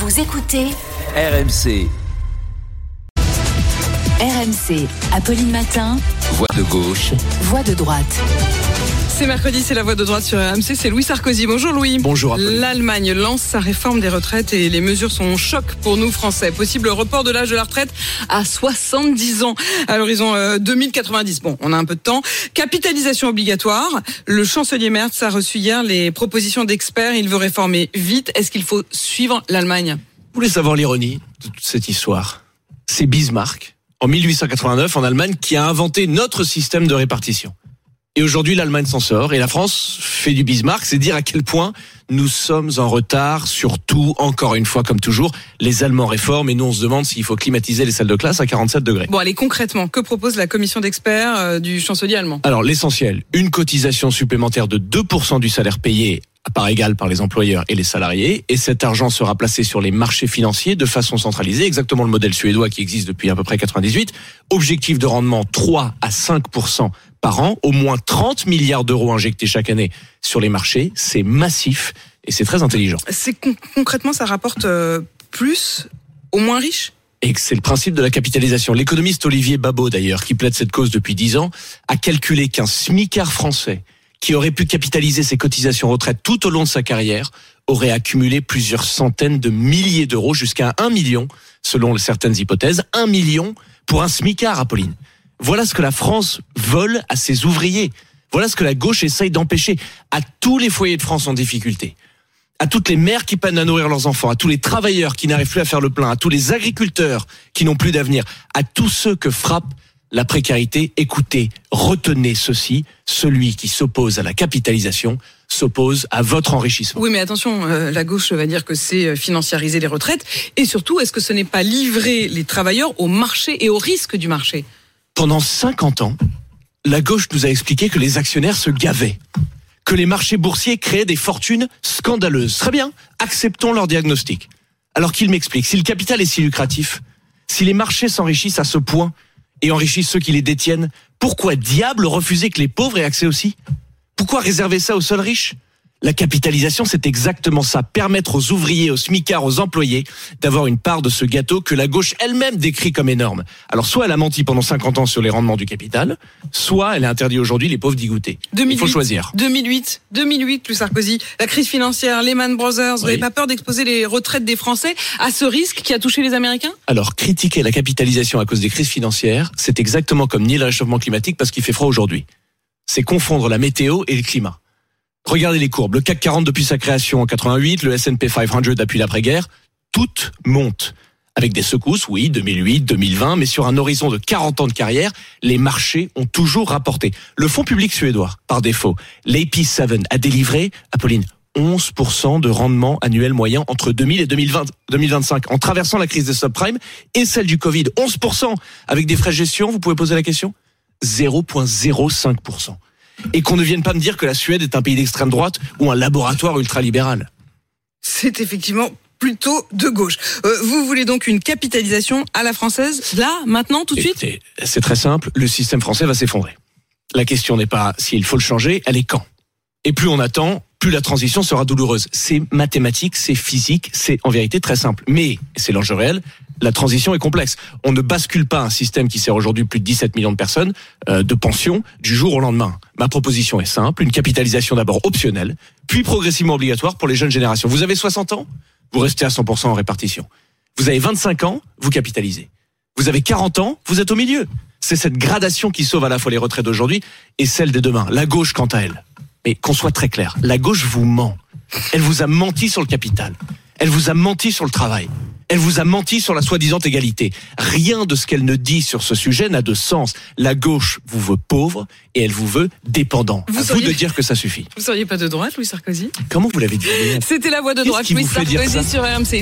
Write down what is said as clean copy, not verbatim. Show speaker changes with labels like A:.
A: Vous écoutez
B: RMC,
A: RMC, Apolline Matin,
B: voix de gauche.
A: voix de droite.
C: C'est mercredi, c'est la voix de droite sur RMC, c'est Louis Sarkozy. Bonjour Louis.
D: Bonjour Apolline.
C: L'Allemagne lance sa réforme des retraites et les mesures sont un choc pour nous Français. Possible report de l'âge de la retraite à 70 ans à l'horizon 2090. Bon, on a un peu de temps. Capitalisation obligatoire. Le chancelier Merz a reçu hier les propositions d'experts. Il veut réformer vite. Est-ce qu'il faut suivre l'Allemagne ?
D: Vous voulez savoir l'ironie de toute cette histoire ? C'est Bismarck, en 1889, en Allemagne, qui a inventé notre système de répartition. Et aujourd'hui, l'Allemagne s'en sort et la France fait du Bismarck. C'est dire à quel point nous sommes en retard sur tout, encore une fois, comme toujours. Les Allemands réforment et nous, on se demande s'il faut climatiser les salles de classe à 47 degrés.
C: Bon, allez, concrètement, que propose la commission d'experts du chancelier allemand ?
D: Alors, l'essentiel, une cotisation supplémentaire de 2% du salaire payé à part égale par les employeurs et les salariés. Et cet argent sera placé sur les marchés financiers de façon centralisée, exactement le modèle suédois qui existe depuis à peu près 98. Objectif de rendement 3 à 5% par an, au moins 30 milliards d'euros injectés chaque année sur les marchés. C'est massif et c'est très intelligent.
C: Concrètement, ça rapporte plus aux moins riches ?
D: Et c'est le principe de la capitalisation. L'économiste Olivier Babot, d'ailleurs, qui plaide cette cause depuis 10 ans, a calculé qu'un smicard français qui aurait pu capitaliser ses cotisations retraite tout au long de sa carrière aurait accumulé plusieurs centaines de milliers d'euros, jusqu'à 1 million, selon certaines hypothèses. 1 million pour un smicard, Apolline. Voilà ce que la France vole à ses ouvriers. Voilà ce que la gauche essaye d'empêcher à tous les foyers de France en difficulté. À toutes les mères qui peinent à nourrir leurs enfants, à tous les travailleurs qui n'arrivent plus à faire le plein, à tous les agriculteurs qui n'ont plus d'avenir, à tous ceux que frappe la précarité. Écoutez, retenez ceci, celui qui s'oppose à la capitalisation s'oppose à votre enrichissement.
C: Oui, mais attention, la gauche va dire que c'est financiariser les retraites. Et surtout, est-ce que ce n'est pas livrer les travailleurs au marché et au risque du marché ?
D: Pendant 50 ans, la gauche nous a expliqué que les actionnaires se gavaient, que les marchés boursiers créaient des fortunes scandaleuses. Très bien, acceptons leur diagnostic. Alors qu'ils m'expliquent, si le capital est si lucratif, si les marchés s'enrichissent à ce point et enrichissent ceux qui les détiennent, pourquoi diable refuser que les pauvres aient accès aussi ? Pourquoi réserver ça aux seuls riches ? La capitalisation, c'est exactement ça. Permettre aux ouvriers, aux smicards, aux employés d'avoir une part de ce gâteau que la gauche elle-même décrit comme énorme. Alors, soit elle a menti pendant 50 ans sur les rendements du capital, soit elle a interdit aujourd'hui les pauvres d'y goûter. Il faut choisir.
C: 2008, plus Sarkozy, la crise financière, Lehman Brothers, vous n'avez pas peur d'exposer les retraites des Français à ce risque qui a touché les Américains ?
D: Alors, critiquer la capitalisation à cause des crises financières, c'est exactement comme nier le réchauffement climatique parce qu'il fait froid aujourd'hui. C'est confondre la météo et le climat. Regardez les courbes. Le CAC 40 depuis sa création en 88, le S&P 500 depuis l'après-guerre, toutes montent. Avec des secousses, oui, 2008, 2020, mais sur un horizon de 40 ans de carrière, les marchés ont toujours rapporté. Le fonds public suédois, par défaut, l'AP7 a délivré, Apolline, 11% de rendement annuel moyen entre 2000 et 2025, en traversant la crise des subprimes et celle du Covid. 11% avec des frais de gestion, vous pouvez poser la question ? 0,05%. Et qu'on ne vienne pas me dire que la Suède est un pays d'extrême droite ou un laboratoire ultralibéral.
C: C'est effectivement plutôt de gauche. Vous voulez donc une capitalisation à la française, là, maintenant, tout de suite ?
D: Écoutez, c'est très simple, le système français va s'effondrer. La question n'est pas s'il faut le changer, elle est quand. Et plus on attend, plus la transition sera douloureuse. C'est mathématique, c'est physique, c'est en vérité très simple. Mais, c'est l'enjeu réel, la transition est complexe. On ne bascule pas un système qui sert aujourd'hui plus de 17 millions de personnes de pension du jour au lendemain. Ma proposition est simple, une capitalisation d'abord optionnelle, puis progressivement obligatoire pour les jeunes générations. Vous avez 60 ans, vous restez à 100% en répartition. Vous avez 25 ans, vous capitalisez. Vous avez 40 ans, vous êtes au milieu. C'est cette gradation qui sauve à la fois les retraites d'aujourd'hui et celles de demain. La gauche, quant à elle. Mais qu'on soit très clair, la gauche vous ment. Elle vous a menti sur le capital. Elle vous a menti sur le travail. Elle vous a menti sur la soi-disant égalité. Rien de ce qu'elle ne dit sur ce sujet n'a de sens. La gauche vous veut pauvre et elle vous veut dépendant. À vous de dire que ça suffit.
C: Vous seriez pas de droite, Louis Sarkozy ?
D: Comment vous l'avez dit ?
C: C'était la voix de droite, Louis Sarkozy sur RMC.